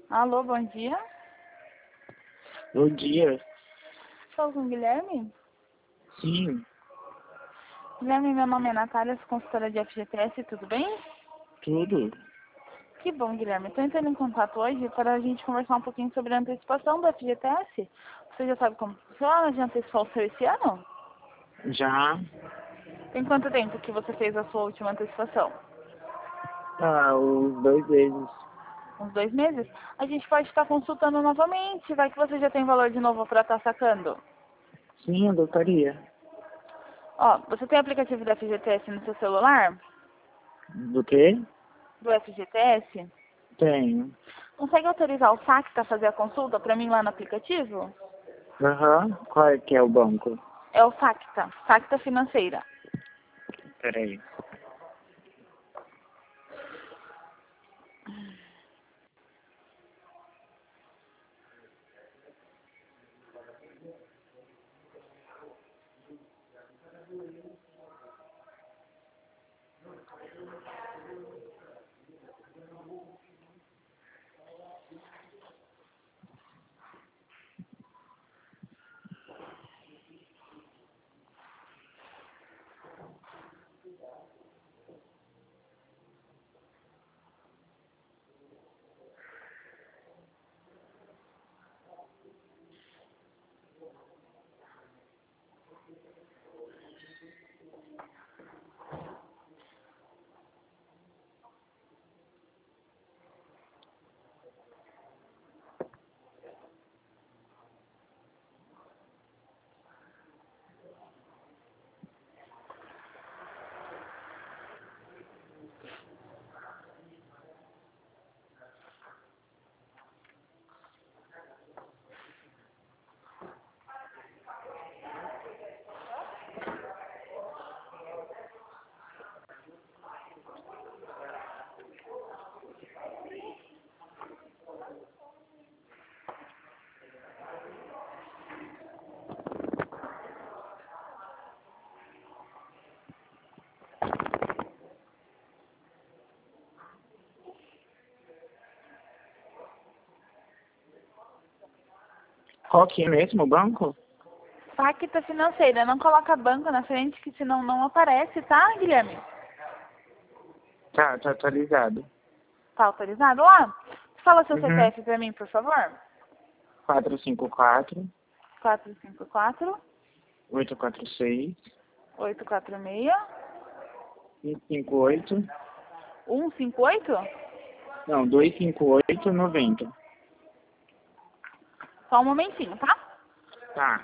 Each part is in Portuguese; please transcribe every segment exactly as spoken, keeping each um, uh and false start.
Alô, bom dia. Bom dia. Estou com o Guilherme? Sim, Guilherme, meu nome é Natália, sou consultora de F G T S, tudo bem? tudo. Que bom, Guilherme. Estou entrando em contato hoje para a gente conversar um pouquinho sobre a antecipação do F G T S. Você já sabe como funciona? Já antecipou o seu esse ano? Já Tem quanto tempo que você fez a sua última antecipação? há uns dois meses. Uns dois meses? A gente pode estar consultando novamente, vai que você já tem valor de novo para estar sacando. Sim, eu gostaria. Ó, você tem aplicativo do F G T S no seu celular? Do quê? Do F G T S? Tenho. Consegue autorizar o saque para fazer a consulta para mim lá no aplicativo? Aham. Qual é que é o banco? É o Facta, Facta Financeira. Peraí. Qual que é mesmo o banco? Facta Financeira, não coloca banco na frente que senão não aparece, tá, Guilherme? Tá, tá atualizado. Tá autorizado lá? Fala seu Uhum. C P F para mim, por favor. quatro cinco quatro, quatro cinco quatro, oito quatro seis, oito quatro seis, cinco cinco oito. um cinco oito. Não, dois cinco oito noventa. Só um momentinho, tá? Tá.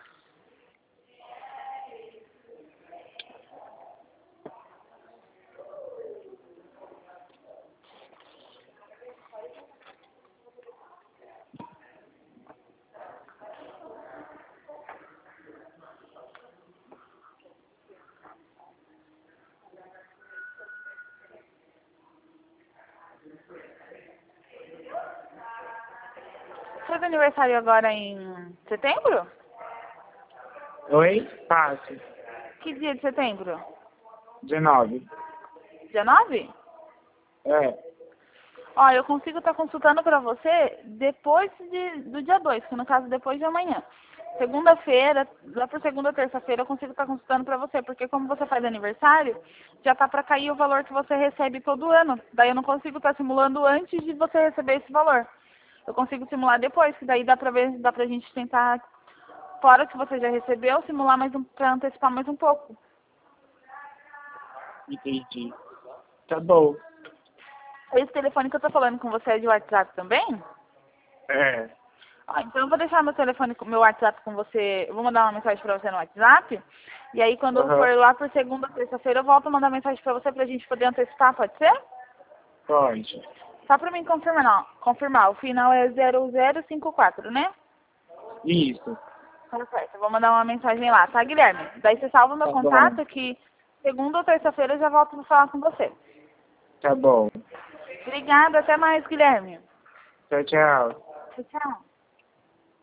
Faz aniversário agora em setembro? Oi? Passo. Que dia de setembro? dezenove. dezenove? É. Ó, eu consigo estar consultando para você depois de, do dia dois, que no caso depois de amanhã. Segunda-feira, lá por segunda, terça-feira, eu consigo estar consultando para você, porque como você faz aniversário, já tá para cair o valor que você recebe todo ano. Daí eu não consigo estar simulando antes de você receber esse valor. Eu consigo simular depois, que daí dá pra ver, dá pra gente tentar, fora que você já recebeu, simular mais um, pra antecipar mais um pouco. Entendi. Tá bom. Esse telefone que eu tô falando com você é de WhatsApp também? É. Ah, então eu vou deixar meu telefone, meu WhatsApp com você, eu vou mandar uma mensagem pra você no WhatsApp, e aí quando eu for Aham. lá por segunda, terça-feira, eu volto a mandar mensagem pra você pra gente poder antecipar, pode ser? Pode. Só pra mim confirmar, não, confirmar, o final é zero zero cinco quatro, né? Isso. Tá certo, eu vou mandar uma mensagem lá, tá, Guilherme? Daí você salva o meu Tá bom. contato que segunda ou terça-feira eu já volto pra falar com você. Tá bom. Obrigada, até mais, Guilherme. Tchau, tchau. Tchau, tchau.